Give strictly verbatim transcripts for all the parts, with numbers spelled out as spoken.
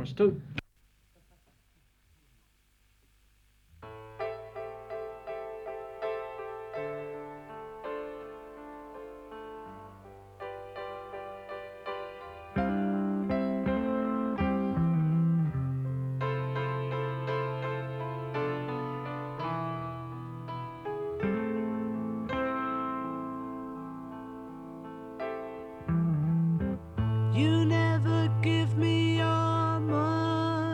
ones too. You never give me your money.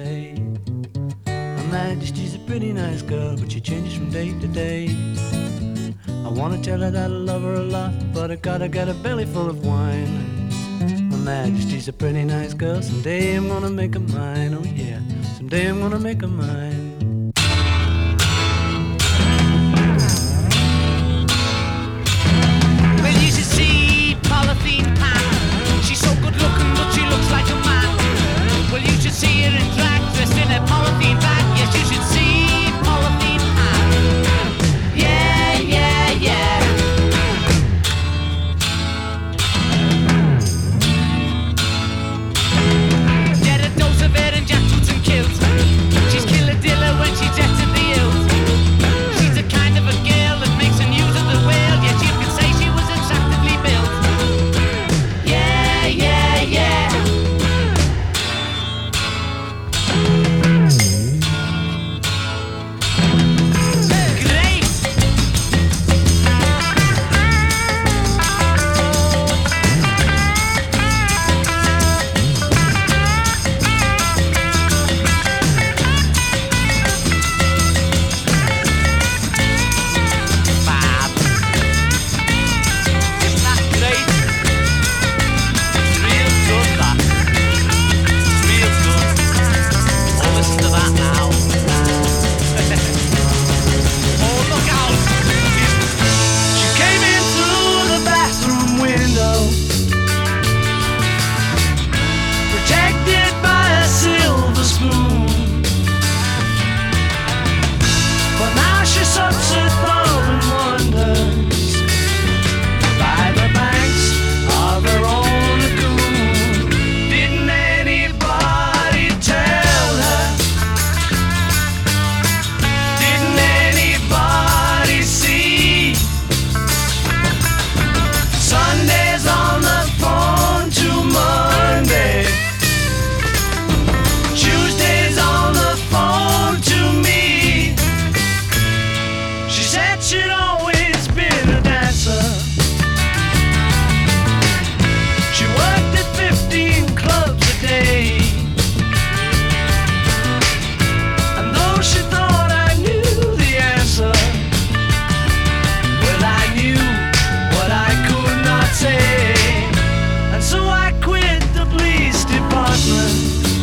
say. Her Majesty's a pretty nice girl, but she changes from day to day. I wanna tell her that I love her a lot, but I gotta get a belly full of wine. Her Majesty's a pretty nice girl, someday I'm gonna make her mine, oh yeah, someday I'm gonna make her mine. Well, you should see Polythene Pan. She's so good looking, but she looks like a man. Well, you should see her in drag, dressed in a polythene bag. Yes, you should see Polythene Pan. Yeah, yeah, yeah. Get a dose of it and jackets and kilts. She's killer diller when she's jet to the hilt. She's the kind of a girl that makes a news of the world. Yet you could say she was attractively built. Yeah, yeah, yeah. Great. Fab. Isn't that great? It's real good, that. It's real good. Oh, listen to that now. Oh, look out. She came in through the bathroom window, protected by a silver spoon. But now she sucks her thumb and wonders by the banks of her own lagoon. Didn't anybody tell her? Didn't anybody see? Sunday's on the phone to Monday. Tuesday's on the phone to me. She said she'd always been a dancer. She worked at fifteen clubs a day. And though she thought I knew the answer, well, I knew what I could not say. And so I quit the police department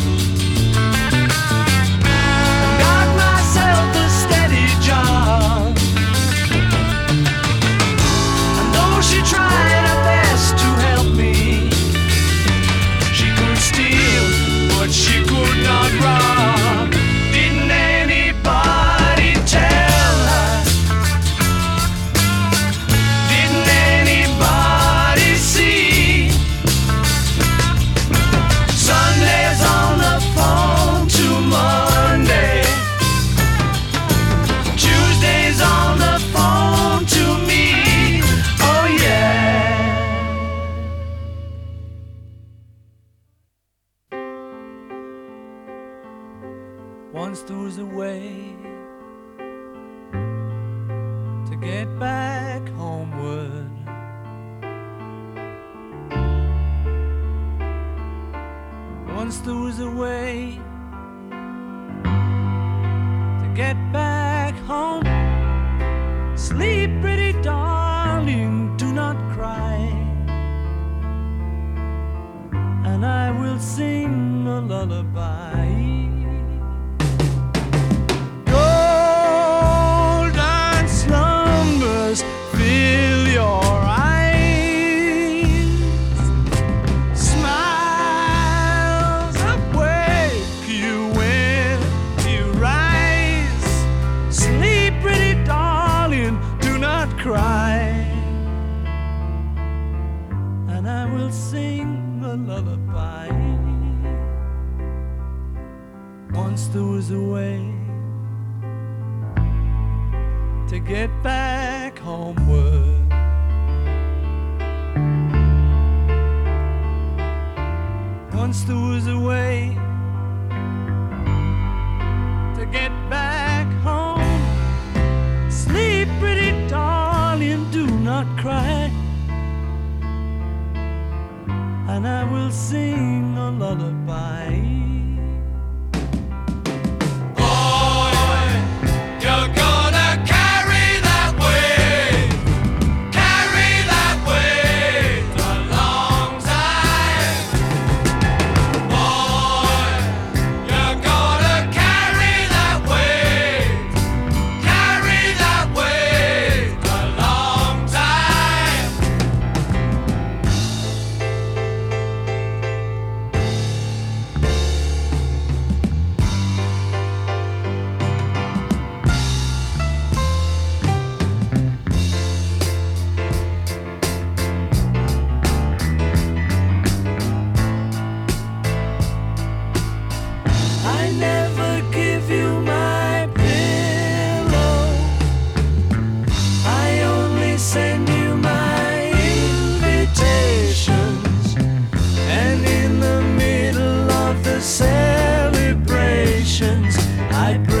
and got myself a steady job. And though she tried her best to help me, she could steal, but she could not rob. Didn't anybody tell her? Didn't anybody see? Sunday's on the phone to Monday. Tuesday's on the phone to me. Oh yeah. Once there was a way to get back homeward. Once there was a way to get back home. Sleep, pretty darling, do not cry, and I will sing a lullaby. Golden slumbers fill your eyes. Smiles awake you when you rise. Sleep, pretty darling, do not cry, and I will sing a lullaby. Once there was a way to get back homeward. Once there was a way to get back home. Sleep, pretty darling, do not cry, and I will sing a lullaby. intentions. I pray